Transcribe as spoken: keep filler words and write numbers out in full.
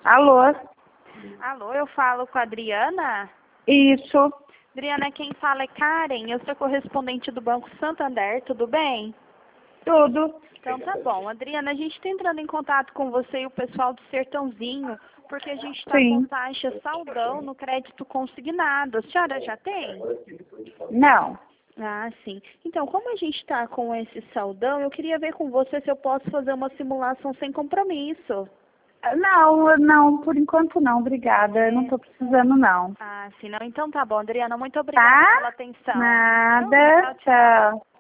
Alô? Alô, eu falo com a Adriana? Isso. Adriana, quem fala é Karen, eu sou correspondente do Banco Santander, tudo bem? Tudo. Então tá bom. Adriana, a gente está entrando em contato com você e o pessoal do Sertãozinho, porque a gente está com Sim. taxa saldão no crédito consignado. A senhora já tem? Não. Ah, sim. Então, como a gente está com esse saldão, eu queria ver com você se eu posso fazer uma simulação sem compromisso. Não, não, por enquanto não, obrigada. Eu não É. tô precisando, não. Ah, sim, não. Então tá bom, Adriana. Muito obrigada Tá? pela atenção. Nada. Tchau, tchau. Tchau.